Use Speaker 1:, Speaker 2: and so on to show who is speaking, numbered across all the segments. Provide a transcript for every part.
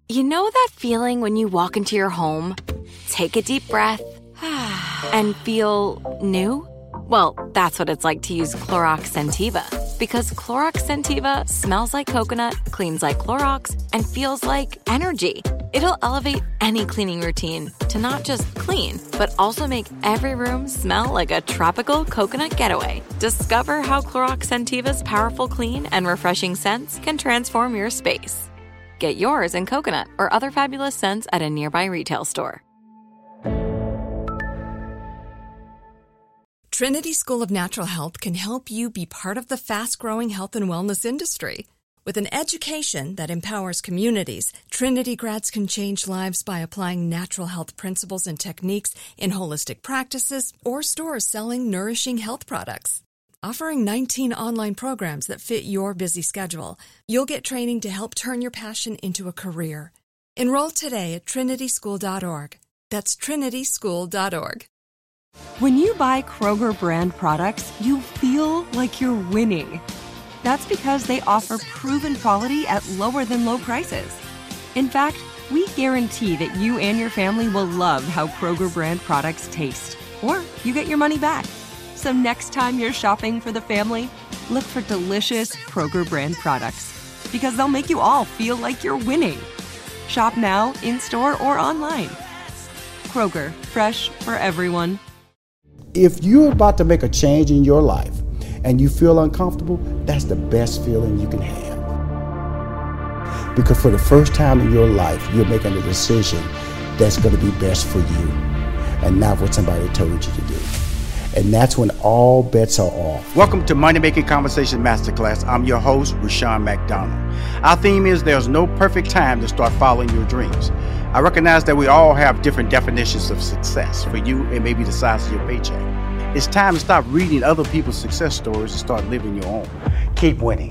Speaker 1: You know that feeling when you walk into your home, take a deep breath, and feel new? Well, that's what it's like to use Clorox Scentiva. Because Clorox Scentiva smells like coconut, cleans like Clorox, and feels like energy. It'll elevate any cleaning routine to not just clean, but also make every room smell like a tropical coconut getaway. Discover how Clorox Scentiva's powerful clean and refreshing scents can transform your space. Get yours in coconut or other fabulous scents at a nearby retail store.
Speaker 2: Trinity School of Natural Health can help you be part of the fast-growing health and wellness industry. With an education that empowers communities, Trinity grads can change lives by applying natural health principles and techniques in holistic practices or stores selling nourishing health products. Offering 19 online programs that fit your busy schedule, you'll get training to help turn your passion into a career. Enroll today at trinityschool.org. That's trinityschool.org.
Speaker 3: When you buy Kroger brand products, you feel like you're winning. That's because they offer proven quality at lower than low prices. In fact, we guarantee that you and your family will love how Kroger brand products taste, or you get your money back. So next time you're shopping for the family, look for delicious Kroger brand products, because they'll make you all feel like you're winning. Shop now, in-store, or online. Kroger, fresh for everyone.
Speaker 4: If you're about to make a change in your life and you feel uncomfortable, that's the best feeling you can have. Because for the first time in your life, you're making a decision that's going to be best for you and not what somebody told you to do. And that's when all bets are off.
Speaker 5: Welcome to Money Making Conversation Masterclass. I'm your host, Rushion McDonald. Our theme is there's no perfect time to start following your dreams. I recognize that we all have different definitions of success. For you, it may be the size of your paycheck. It's time to stop reading other people's success stories and start living your own. Keep winning.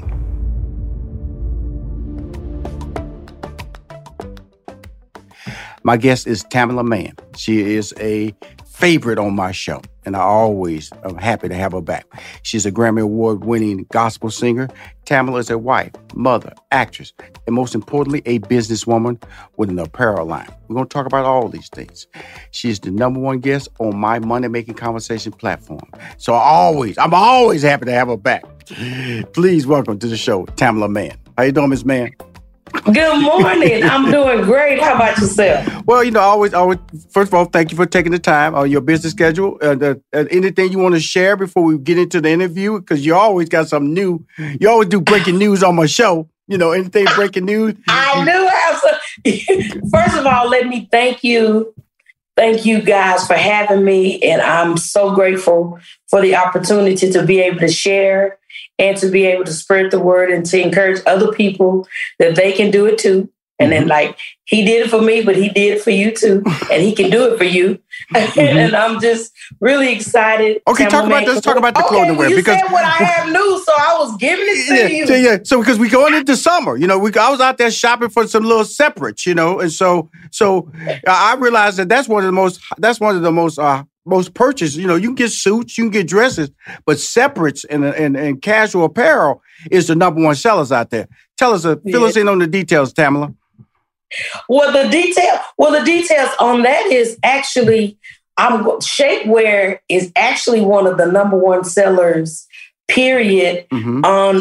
Speaker 5: My guest is Tamela Mann. She is a favorite on my show, and I always am happy to have her back. She's a Grammy Award-winning gospel singer. Tamela is a wife, mother, actress, and most importantly, a businesswoman with an apparel line. We're going to talk about all these things. She's the number one guest on my Money Making Conversation platform. So I'm always happy to have her back. Please welcome to the show, Tamela Mann. How you doing, Miss Mann?
Speaker 6: Good morning. I'm doing great. How about yourself?
Speaker 5: Well, always, first of all, thank you for taking the time on your business schedule. Anything you want to share before we get into the interview? Because you always got something new. You always do breaking news on my show. Anything breaking news?
Speaker 6: I do have some. First of all, let me thank you. Thank you guys for having me. And I'm so grateful for the opportunity to be able to share and to be able to spread the word and to encourage other people that they can do it too. And then he did it for me, but he did it for you too. And he can do it for you. And I'm just really excited.
Speaker 5: Okay, let's talk about the clothing wear.
Speaker 6: You said what I have new, so I was giving it to you.
Speaker 5: Yeah. So because we're going into summer, I was out there shopping for some little separates, and so I realized that's one of the most purchased. You can get suits, you can get dresses, but separates and casual apparel is the number one sellers out there. Fill us in on the details, Tamela.
Speaker 6: Well, the details on that is actually, shapewear is actually one of the number one sellers, period, on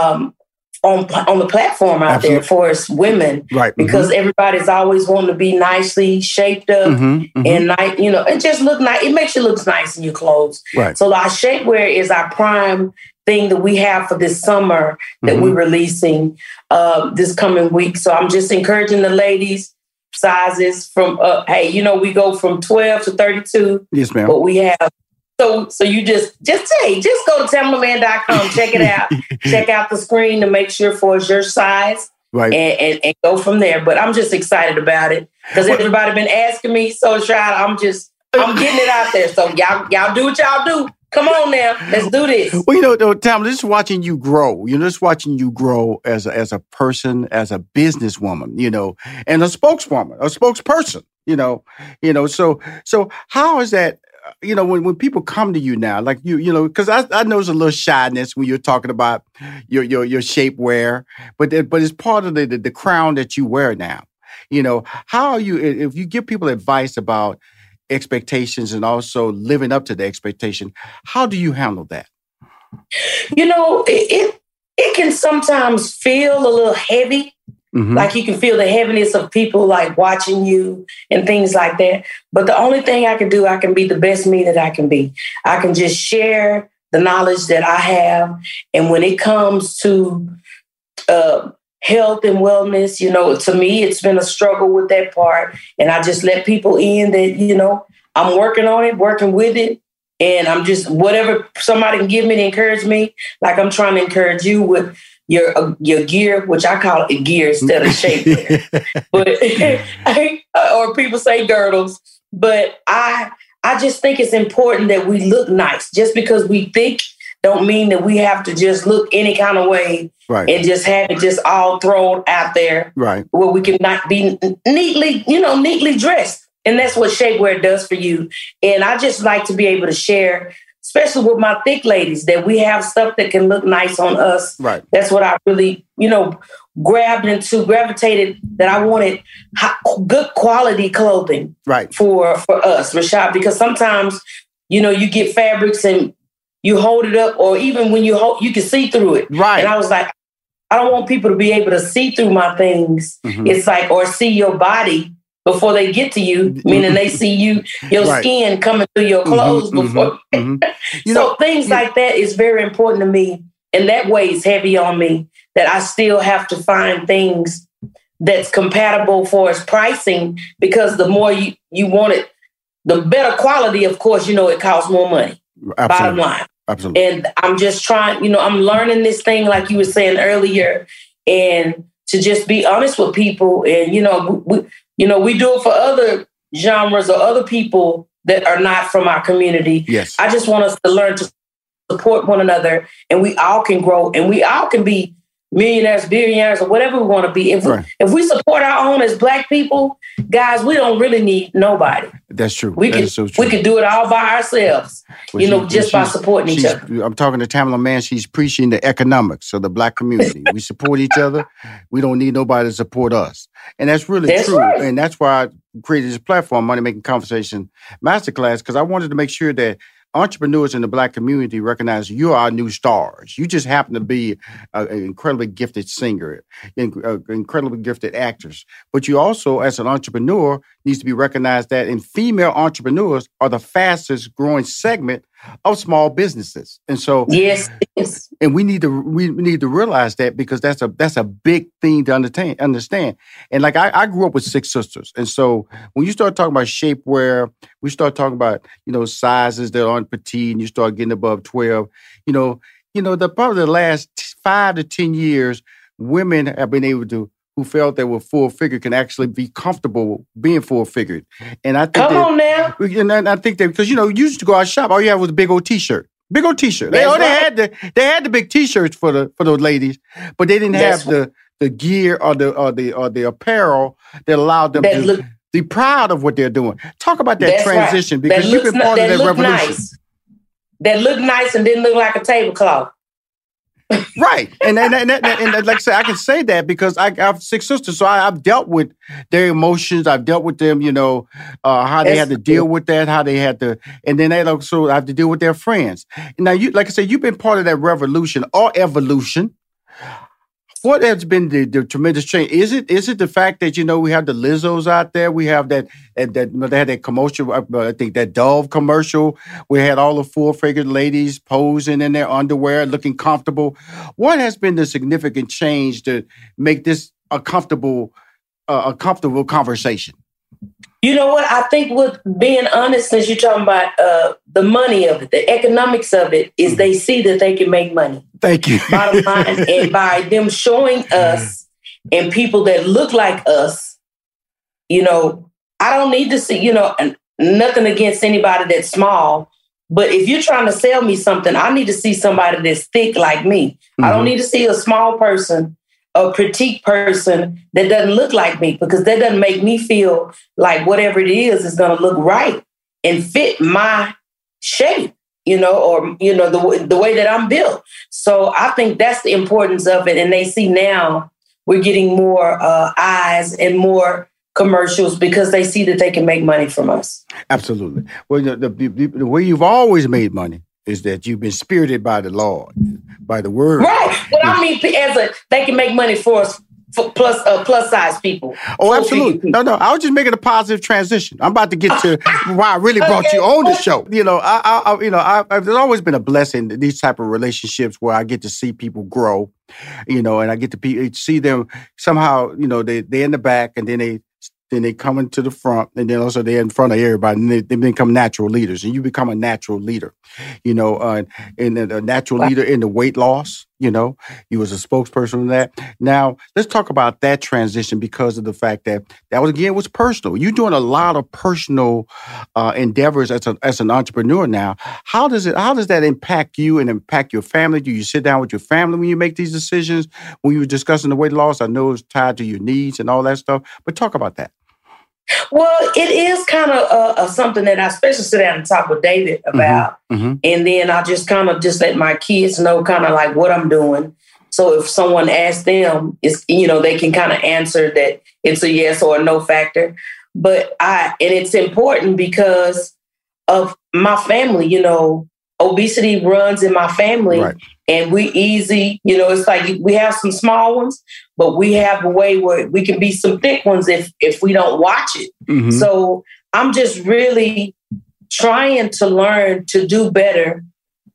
Speaker 6: the platform out there for us women, right? Because everybody's always wanting to be nicely shaped up and it just look nice. It makes you look nice in your clothes. Right. So our shapewear is our prime thing that we have for this summer that we're releasing this coming week. So I'm just encouraging the ladies sizes from we go from 12 to 32. Yes, ma'am. But we have. So you just go to tamelamann.com, check it out, check out the screen to make sure for your size, right, and go from there. But I'm just excited about it because everybody been asking me. So I'm getting it out there. So y'all do what y'all do. Come on now, let's do this.
Speaker 5: Well, Tamela, just watching you grow. Just watching you grow as a person, as a businesswoman, and a spokesperson. So how is that? When people come to you now, like because I know there's a little shyness when you're talking about your shapewear, but it's part of the crown that you wear now. How are you, if you give people advice about expectations and also living up to the expectation, how do you handle that?
Speaker 6: It can sometimes feel a little heavy. Mm-hmm. Like you can feel the heaviness of people like watching you and things like that. But the only thing I can do, I can be the best me that I can be. I can just share the knowledge that I have. And when it comes to health and wellness, to me, it's been a struggle with that part. And I just let people in that, I'm working on it, working with it. And I'm just, whatever somebody can give me to encourage me, like I'm trying to encourage you with your gear, which I call it gear instead of shapewear. But or people say girdles. But I just think it's important that we look nice. Just because we think don't mean that we have to just look any kind of way, right, and just have it just all thrown out there, right, where we can not be neatly dressed. And that's what shapewear does for you. And I just like to be able to share, especially with my thick ladies, that we have stuff that can look nice on us. Right. That's what I really, gravitated, that I wanted good quality clothing, right, for us, Rashad, because sometimes, you get fabrics and you hold it up, or even when you can see through it. Right. And I was like, I don't want people to be able to see through my things. Mm-hmm. It's like, or see your body before they get to you, meaning they see your right, skin coming through your clothes before. Mm-hmm. So things like that is very important to me. And that weighs heavy on me, that I still have to find things that's compatible for its pricing, because the more you want it, the better quality, of course, it costs more money. Absolutely. Bottom line. Absolutely. And I'm just trying, I'm learning this thing, like you were saying earlier, and to just be honest with people. And, we do it for other genres or other people that are not from our community. Yes. I just want us to learn to support one another, and we all can grow, and we all can be millionaires, billionaires, or whatever we want to be. If we support our own as Black people, guys, we don't really need nobody. That's true. We can do it all by ourselves, just by supporting each other.
Speaker 5: I'm talking to Tamala Mann. She's preaching the economics of the Black community. We support each other. We don't need nobody to support us. And that's really true. Right. And that's why I created this platform, Money Making Conversation Masterclass, because I wanted to make sure that entrepreneurs in the Black community recognize you're our new stars. You just happen to be an incredibly gifted singer, incredibly gifted actors. But you also, as an entrepreneur, needs to be recognized that female entrepreneurs are the fastest growing segment of small businesses. And so, yes. And we need to realize that, because that's a big thing to understand. And like I grew up with 6 sisters. And so when you start talking about shapewear, we start talking about, sizes that aren't petite, and you start getting above 12, probably the last 5 to 10 years, women have been able to, who felt they were full-figured, can actually be comfortable being full-figured. And I think And I think that, because, you used to go out shop, all you had was a big old T-shirt. Big old T-shirt. They had the big T-shirts for those ladies, but they didn't have the gear or the apparel that allowed them to be proud of what they're doing. Talk about that transition, because you've been part of that revolution. Nice. That looked nice and didn't look like a tablecloth. Right. And like I said, I can say that because I have 6 sisters. So I've dealt with their emotions. I've dealt with them, how they had to deal with that, how they had to, and then they also have to deal with their friends. Now, like I said, you've been part of that revolution or evolution. What has been the tremendous change? Is it the fact that, we have the Lizzos out there? We have that they had that commercial, I think that Dove commercial. We had all the full-figured ladies posing in their underwear, looking comfortable. What has been the significant change to make this a comfortable conversation?
Speaker 6: You know what? I think, with being honest, since you're talking about the money of it, the economics of it, is they see that they can make money.
Speaker 5: Thank you.
Speaker 6: Bottom line, and by them showing us and people that look like us, I don't need to see, and nothing against anybody that's small, but if you're trying to sell me something, I need to see somebody that's thick like me. Mm-hmm. I don't need to see a small person, a petite person that doesn't look like me, because that doesn't make me feel like whatever it is going to look right and fit my shape, or, the way that I'm built. So I think that's the importance of it. And they see now we're getting more eyes and more commercials because they see that they can make money from us.
Speaker 5: Absolutely. Well, the way you've always made money is that you've been spirited by the Lord, by the word.
Speaker 6: Right. But I mean, they can make money for us, for plus size people.
Speaker 5: Oh, absolutely. No, I was just making a positive transition. I'm about to get to why I really brought you on the show. There's always been a blessing in these type of relationships where I get to see people grow, and I get to see them somehow, they're in the back and then they come into the front, and then also they're in front of everybody, and they become natural leaders, and you become a natural leader, and a natural leader in the weight loss, you was a spokesperson on that. Now, let's talk about that transition because of the fact that was personal. You're doing a lot of personal endeavors as an entrepreneur now. How does that impact you and impact your family? Do you sit down with your family when you make these decisions? When you were discussing the weight loss, I know it's tied to your needs and all that stuff, but talk about that.
Speaker 6: Well, it is kind of something that I especially sit down and talk with David about. Mm-hmm. And then I just kind of let my kids know kind of like what I'm doing. So if someone asks them, they can kind of answer that it's a yes or a no factor. But and it's important because of my family, obesity runs in my family. Right. And we easy, it's like we have some small ones, but we have a way where we can be some thick ones if we don't watch it. Mm-hmm. So I'm just really trying to learn to do better,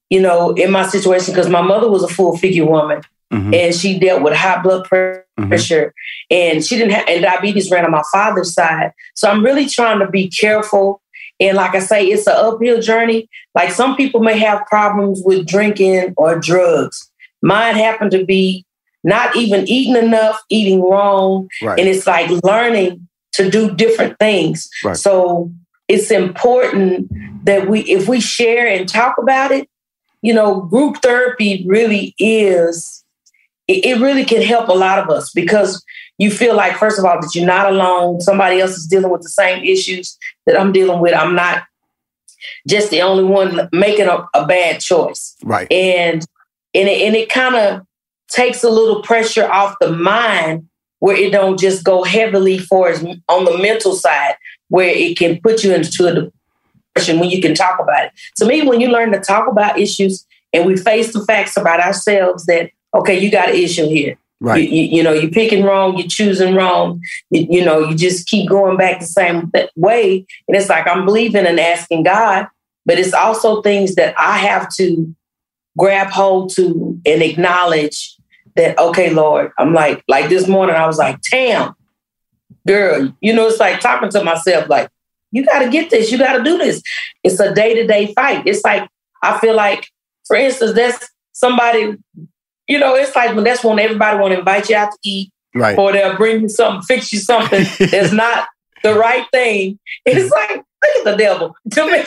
Speaker 6: in my situation, because my mother was a full figure woman. Mm-hmm. And she dealt with high blood pressure, mm-hmm. and she didn't have, and diabetes ran on my father's side. So I'm really trying to be careful. And like I say, it's an uphill journey. Like some people may have problems with drinking or drugs. Mine happened to be not even eating enough, eating wrong. Right. And it's like learning to do different things. Right. So it's important that if we share and talk about it, group therapy really is, it really can help a lot of us because you feel like, first of all, that you're not alone. Somebody else is dealing with the same issues that I'm dealing with. I'm not just the only one making a bad choice. Right. And it kind of takes a little pressure off the mind where it don't just go heavily on the mental side where it can put you into a depression when you can talk about it. To me, when you learn to talk about issues and we face the facts about ourselves that, okay, you got an issue here. Right. You're picking wrong, you're choosing wrong, you just keep going back the same way. And it's like I'm believing and asking God, but it's also things that I have to grab hold to and acknowledge that, okay, Lord, I'm like this morning, I was like, Tam, girl, it's like talking to myself, like, you got to get this, you got to do this. It's a day-to-day fight. It's like, I feel like, for instance, that's somebody, it's like when everybody want to invite you out to eat, right? Or they'll bring you something, fix you something that's not the right thing. It's like, look at the devil to me.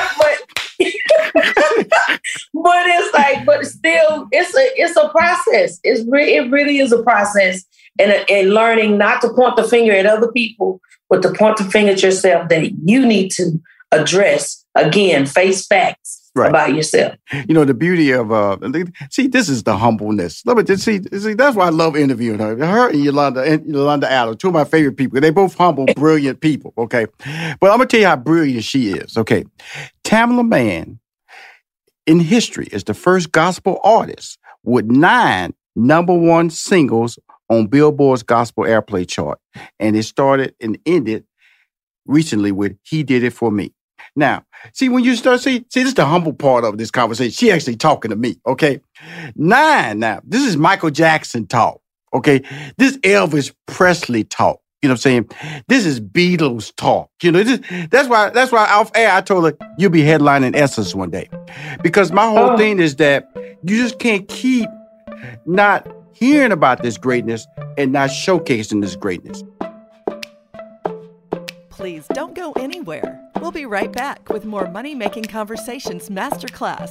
Speaker 6: but it's like, but still, it's a process. It really is a process, and learning not to point the finger at other people, but to point the finger at yourself that you need to address. Again, face facts. Right. About yourself.
Speaker 5: The beauty of, this is the humbleness. Let me just see, that's why I love interviewing her. Her and Yolanda Adams, two of my favorite people. They're both humble, brilliant people, okay? But I'm going to tell you how brilliant she is, okay? Tamela Mann, in history, is the first gospel artist with 9 #1 singles on Billboard's gospel airplay chart. And it started and ended recently with He Did It For Me. Now, see, when you start, this is the humble part of this conversation. She actually talking to me, okay? 9 now. This is Michael Jackson talk, okay? This Elvis Presley talk. You know what I'm saying? This is Beatles talk. That's why off air I told her, you'll be headlining Essence one day. Because my whole thing is that you just can't keep not hearing about this greatness and not showcasing this greatness.
Speaker 2: Please don't go anywhere. We'll be right back with more Money Making Conversations Masterclass.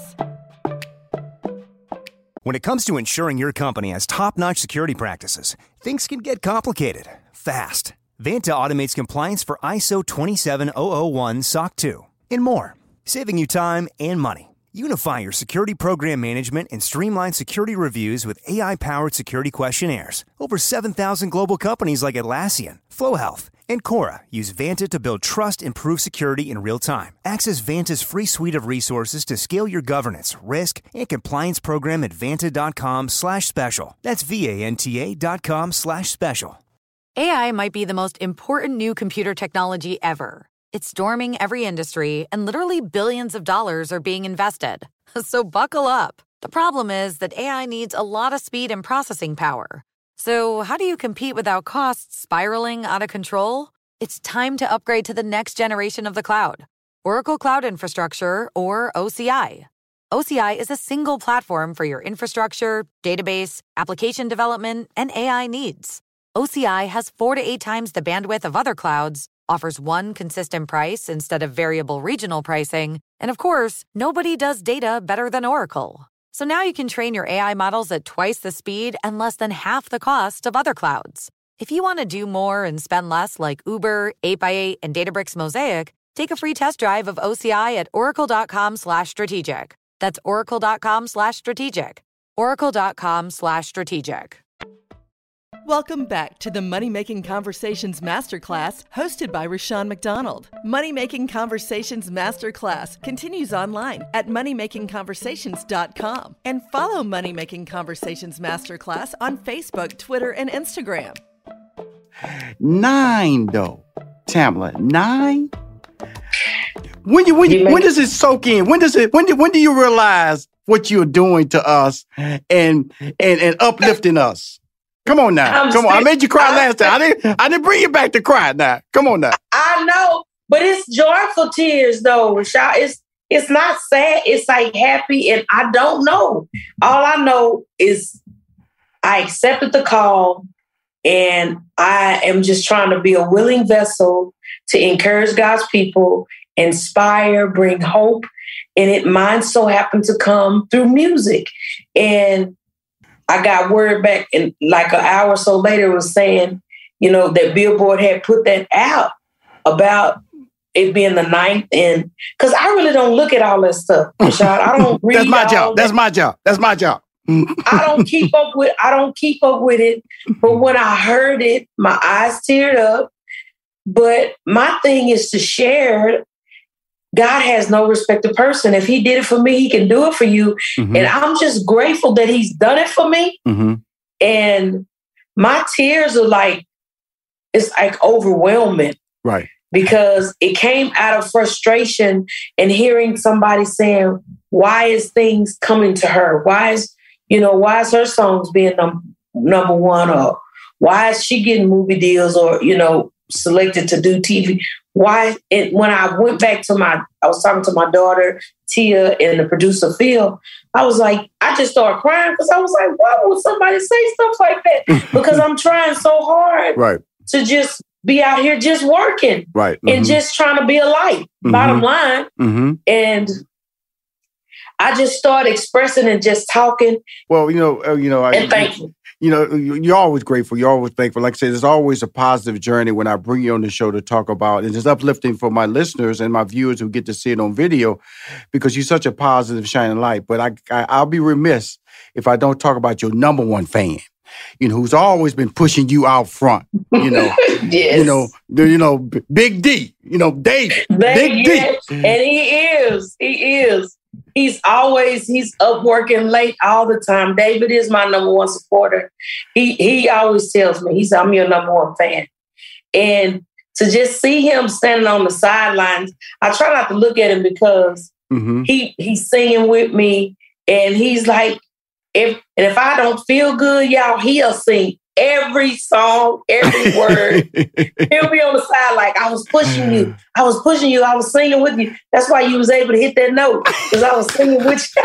Speaker 7: When it comes to ensuring your company has top-notch security practices, things can get complicated fast. Vanta automates compliance for ISO 27001 SOC 2 and more, saving you time and money. Unify your security program management and streamline security reviews with AI-powered security questionnaires. Over 7,000 global companies like Atlassian, Flow Health, and Cora use Vanta to build trust and prove security in real time. Access Vanta's free suite of resources to scale your governance, risk, and compliance program at vanta.com/special. That's VANTA.com/special.
Speaker 1: AI might be the most important new computer technology ever. It's storming every industry, and literally billions of dollars are being invested. So buckle up. The problem is that AI needs a lot of speed and processing power. So how do you compete without costs spiraling out of control? It's time to upgrade to the next generation of the cloud, Oracle Cloud Infrastructure, or OCI. OCI is a single platform for your infrastructure, database, application development, and AI needs. OCI has 4 to 8 times the bandwidth of other clouds, offers one consistent price instead of variable regional pricing, and of course, nobody does data better than Oracle. So now you can train your AI models at twice the speed and less than half the cost of other clouds. If you want to do more and spend less like Uber, 8x8, and Databricks Mosaic, take a free test drive of OCI at oracle.com/strategic. That's oracle.com/strategic. oracle.com/strategic.
Speaker 8: Welcome back to the Money Making Conversations Masterclass, hosted by Rushion McDonald. Money Making Conversations Masterclass continues online at moneymakingconversations.com and follow Money Making Conversations Masterclass on Facebook, Twitter, and Instagram.
Speaker 5: 9, though, Tamala, 9. When does it soak in? When do you realize what you're doing to us and uplifting us? Come on now. Come on. I made you cry last time. I didn't bring you back to cry now. Come on now.
Speaker 6: I know, but it's joyful tears though, Rashad. It's not sad. It's like happy. And I don't know. All I know is I accepted the call and I am just trying to be a willing vessel to encourage God's people, inspire, bring hope. And mine so happened to come through music. And I got word back and like an hour or so later was saying, that Billboard had put that out about it being the 9th. And because I really don't look at all that stuff, Rashad. I don't read.
Speaker 5: That's my job.
Speaker 6: I don't keep up with it. But when I heard it, my eyes teared up. But my thing is to share. God has no respect to person. If he did it for me, he can do it for you. Mm-hmm. And I'm just grateful that he's done it for me. Mm-hmm. And my tears are it's like overwhelming.
Speaker 5: Right.
Speaker 6: Because it came out of frustration and hearing somebody saying, why is things coming to her? Why is her songs being number one? Or why is she getting movie deals or, selected to do TV? Why? When I went back I was talking to my daughter, Tia, and the producer, Phil, I was like, I just started crying because I was like, why would somebody say stuff like that? Because I'm trying so hard to just be out here just working and just trying to be a light, bottom line. Mm-hmm. And I just started expressing and just talking.
Speaker 5: Well,
Speaker 6: and thankful.
Speaker 5: You're always grateful. You're always thankful. Like I said, there's always a positive journey when I bring you on the show to talk about it. It's uplifting for my listeners and my viewers who get to see it on video because you're such a positive, shining light. But I'll be remiss if I don't talk about your number one fan, who's always been pushing you out front.
Speaker 6: Yes.
Speaker 5: Big D, David. Big D.
Speaker 6: And he is. He's up working late all the time. David is my number one supporter. He always tells me, I'm your number one fan. And to just see him standing on the sidelines, I try not to look at him because he's singing with me. And he's like, if I don't feel good, y'all, he'll sing every song, every word. He'll be on the side like, I was pushing you, I was singing with you. That's why you was able to hit that note, because I was singing with you.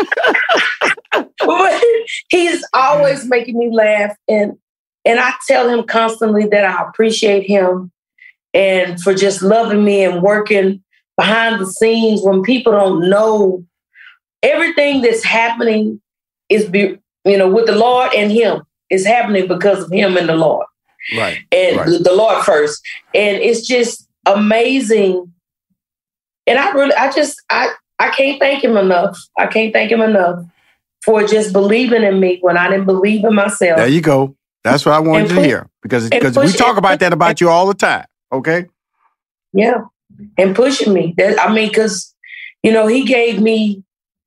Speaker 6: But he's always making me laugh. And I tell him constantly that I appreciate him and for just loving me and working behind the scenes when people don't know. Everything that's happening is, with the Lord and him. Is happening because of him and the Lord.
Speaker 5: Right.
Speaker 6: And the Lord first. And it's just amazing. And I I can't thank him enough. I can't thank him enough for just believing in me when I didn't believe in myself.
Speaker 5: There you go. That's what I wanted to hear. Because we talk about that about you all the time. Okay?
Speaker 6: Yeah. And pushing me. Because, he gave me,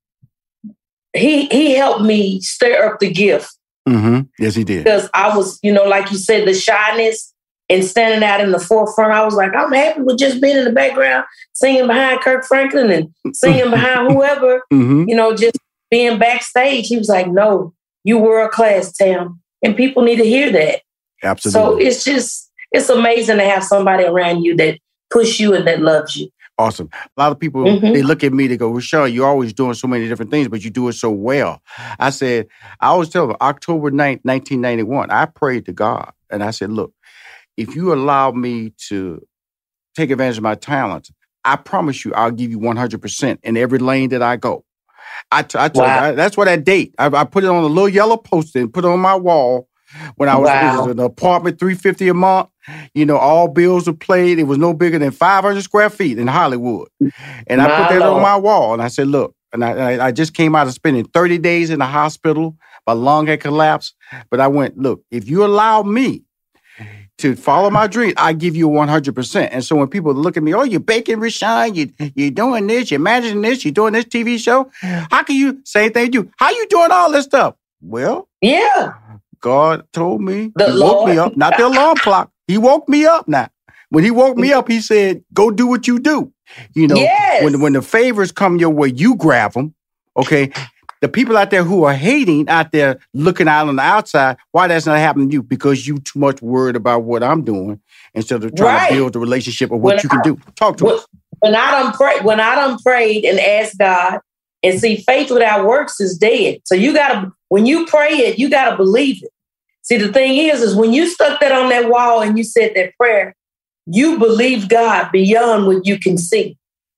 Speaker 6: he helped me stir up the gift.
Speaker 5: Mm-hmm. Yes, he did.
Speaker 6: Because I was, like you said, the shyness and standing out in the forefront. I was like, I'm happy with just being in the background, singing behind Kirk Franklin and singing behind whoever, just being backstage. He was like, no, you world class, Tam. And people need to hear that.
Speaker 5: Absolutely.
Speaker 6: So it's amazing to have somebody around you that push you and that loves you.
Speaker 5: Awesome. A lot of people, they look at me, they go, Rashawn, you're always doing so many different things, but you do it so well. I always tell them, October 9th, 1991, I prayed to God. And I said, look, if you allow me to take advantage of my talents, I promise you I'll give you 100% in every lane that I go. I told you, that's what that date. I put it on a little yellow poster and put it on my wall when I was in an apartment, $350 a month. All bills were paid. It was no bigger than 500 square feet in Hollywood. And I put that on my wall. And I said, look, and I just came out of spending 30 days in the hospital. My lung had collapsed. But I went, look, if you allow me to follow my dream, I give you 100%. And so when people look at me, oh, you're baking, Rashawn, you're doing this, you're managing this, you're doing this TV show. How can you say thank you? How you doing all this stuff? Well,
Speaker 6: yeah.
Speaker 5: God told me, he woke me up, not the alarm clock. He woke me up now. When he woke me up, he said, go do what you do. When the favors come your way, you grab them, okay? The people out there who are hating out there, looking out on the outside, why that's not happening to you? Because you too much worried about what I'm doing instead of trying to build the relationship of what you can do. Talk to us.
Speaker 6: When I done prayed and asked God, and see, faith without works is dead. So when you pray it, you gotta believe it. See, the thing is when you stuck that on that wall and you said that prayer, you believe God beyond what you can see.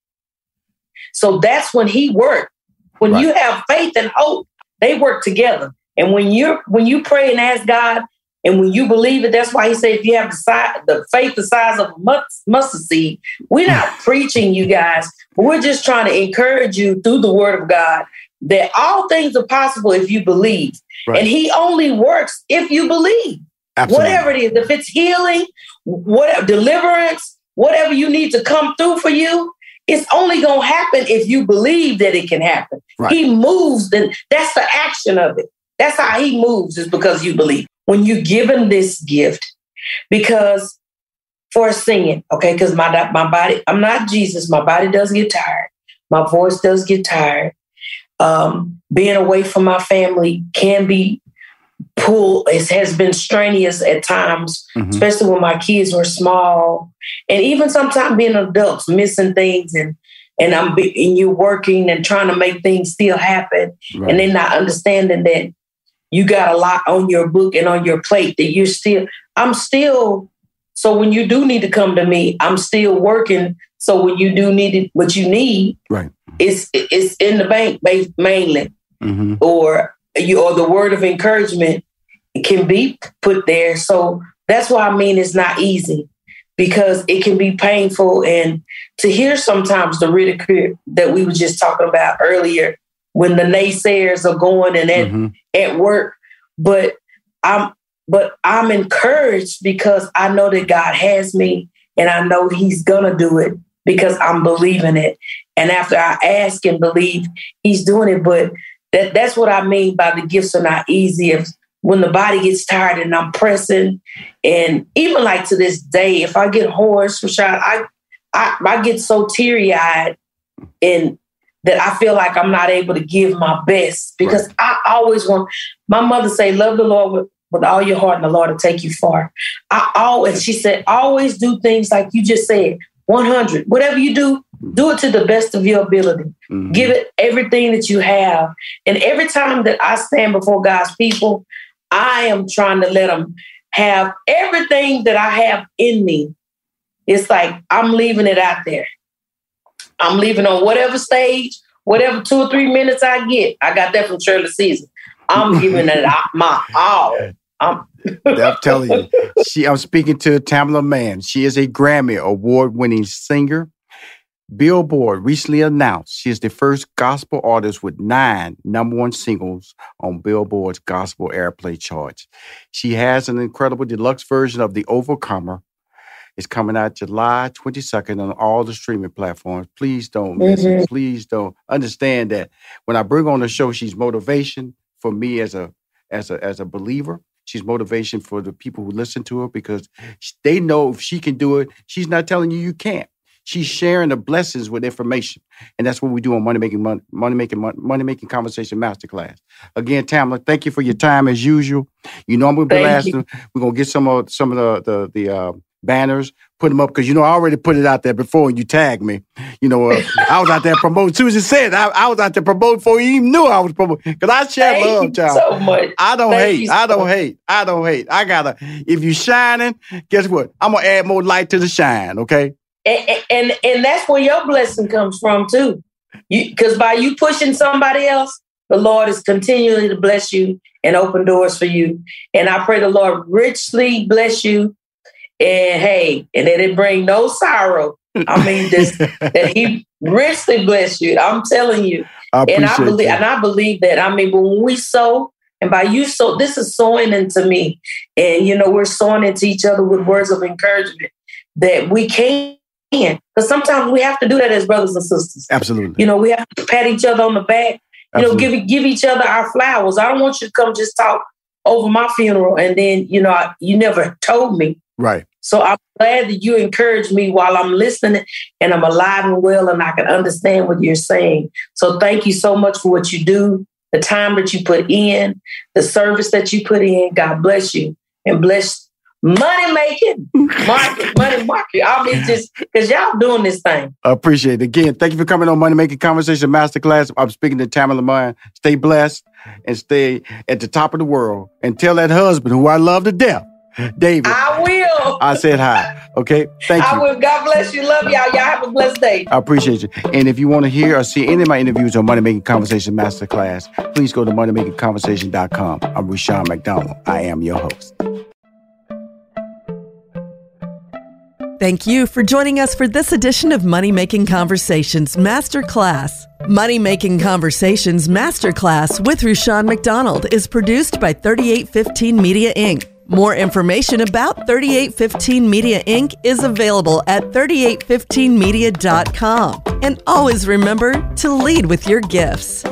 Speaker 6: So that's when he worked. When you have faith and hope, they work together. And when you pray and ask God, and when you believe it, that's why he said, if you have the faith the size of a mustard seed, we're not preaching you guys, but we're just trying to encourage you through the word of God that all things are possible if you believe. Right. And he only works if you believe. Absolutely. Whatever it is, if it's healing, whatever, deliverance, whatever you need to come through for you, it's only going to happen if you believe that it can happen. Right. He moves, then that's the action of it. That's how he moves, is because you believe. When you're given this gift, because for singing, okay, because my body, I'm not Jesus. My body does get tired. My voice does get tired. Being away from my family can be it has been strenuous at times, especially when my kids were small. And even sometimes being adults, missing things and you're working and trying to make things still happen. Right. And then not understanding that you got a lot on your book and on your plate that so when you do need to come to me, I'm still working. So when you do need what you need, right, it's in the bank mainly, or the word of encouragement can be put there. So that's why it's not easy, because it can be painful, and to hear sometimes the ridicule that we were just talking about earlier, when the naysayers are going and at work, but I'm encouraged because I know that God has me, and I know he's gonna do it because I'm believing it. And after I ask and believe, he's doing it. But that's what I mean by the gifts are not easy. If when the body gets tired and I'm pressing, and even like to this day, if I get hoarse, Rashawn, I get so teary-eyed and that I feel like I'm not able to give my best, because I always want, my mother say, love the Lord with all your heart and the Lord will take you far. She said, always do things like you just said, 100. Whatever you do it to the best of your ability. Give it everything that you have. And every time that I stand before God's people, I am trying to let them have everything that I have in me. It's like I'm leaving it out there. I'm leaving on whatever stage, whatever 2 or 3 minutes I get. I got that from Shirley Caesar. I'm giving it my all. I'm
Speaker 5: telling you. I'm speaking to Tamela Mann. She is a Grammy award-winning singer. Billboard recently announced she is the first gospel artist with 9 #1 singles on Billboard's gospel airplay charts. She has an incredible deluxe version of The Overcomer. It's coming out July 22nd on all the streaming platforms. Please don't miss it. Please don't. Understand that when I bring on the show, she's motivation for me as a believer. She's motivation for the people who listen to her because they know if she can do it, she's not telling you can't. She's sharing the blessings with information. And that's what we do on Money Making Conversation Masterclass. Again, Tamala, thank you for your time as usual. You know I'm going to be last. We're going to get some of the banners, put them up, because, I already put it out there before and you tagged me. I was out there promoting. Susan said I was out there promoting before you even knew I was promoting. Because I share love, child. So much. I don't hate. If you shining, guess what? I'm going to add more light to the shine, okay?
Speaker 6: And that's where your blessing comes from, too. Because by you pushing somebody else, the Lord is continually to bless you and open doors for you. And I pray the Lord richly bless you. And that it bring no sorrow. I mean, that He richly bless you. I'm telling you. I believe that. I mean, when we sow, and by you sow, this is sowing into me. And, we're sowing into each other with words of encouragement that we can. Because sometimes we have to do that as brothers and sisters.
Speaker 5: Absolutely.
Speaker 6: We have to pat each other on the back. Give each other our flowers. I don't want you to come just talk over my funeral and then, you never told me.
Speaker 5: Right.
Speaker 6: So I'm glad that you encourage me while I'm listening and I'm alive and well and I can understand what you're saying. So thank you so much for what you do, the time that you put in, the service that you put in. God bless you and bless money making, money market. I mean, just because y'all doing this thing.
Speaker 5: I appreciate it. Again, thank you for coming on Money Making Conversation Masterclass. I'm speaking to Tamala Mann. Stay blessed and stay at the top of the world. And tell that husband who I love to death, David.
Speaker 6: I will.
Speaker 5: I said hi. Okay? Thank you.
Speaker 6: I will. God bless you. Love y'all. Y'all have a blessed day.
Speaker 5: I appreciate you. And if you want to hear or see any of my interviews on Money Making Conversation Masterclass, please go to moneymakingconversation.com. I'm Rushion McDonald. I am your host.
Speaker 8: Thank you for joining us for this edition of Money Making Conversations Masterclass. Money Making Conversations Masterclass with Rushion McDonald is produced by 3815 Media Inc. More information about 3815 Media Inc. is available at 3815media.com. And always remember to lead with your gifts.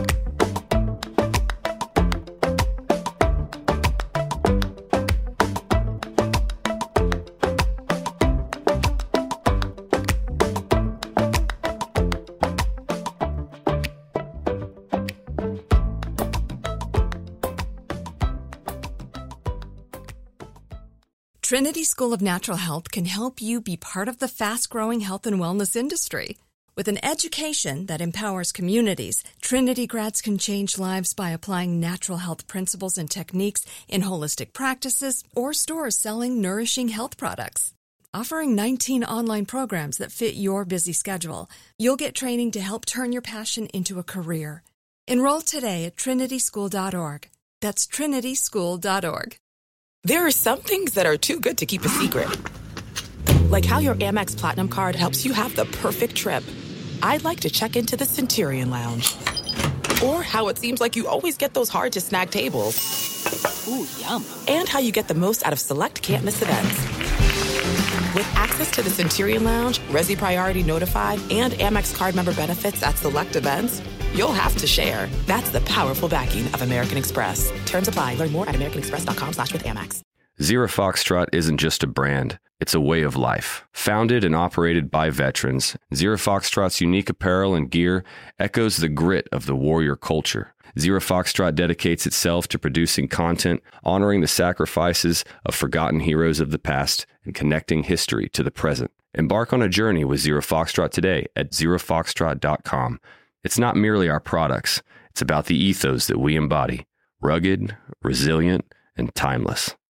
Speaker 2: Trinity School of Natural Health can help you be part of the fast-growing health and wellness industry. With an education that empowers communities, Trinity grads can change lives by applying natural health principles and techniques in holistic practices or stores selling nourishing health products. Offering 19 online programs that fit your busy schedule, you'll get training to help turn your passion into a career. Enroll today at trinityschool.org. That's trinityschool.org.
Speaker 9: There are some things that are too good to keep a secret. Like how your Amex Platinum card helps you have the perfect trip. I'd like to check into the Centurion Lounge. Or how it seems like you always get those hard-to-snag tables. Ooh, yum. And how you get the most out of select can't-miss events. With access to the Centurion Lounge, Resi Priority Notified, and Amex card member benefits at select events, you'll have to share. That's the powerful backing of American Express. Terms apply. Learn more at americanexpress.com/withAmex.
Speaker 10: Zero Foxtrot isn't just a brand. It's a way of life. Founded and operated by veterans, Zero Foxtrot's unique apparel and gear echoes the grit of the warrior culture. Zero Foxtrot dedicates itself to producing content, honoring the sacrifices of forgotten heroes of the past, and connecting history to the present. Embark on a journey with Zero Foxtrot today at zerofoxtrot.com. It's not merely our products. It's about the ethos that we embody. Rugged, resilient, and timeless.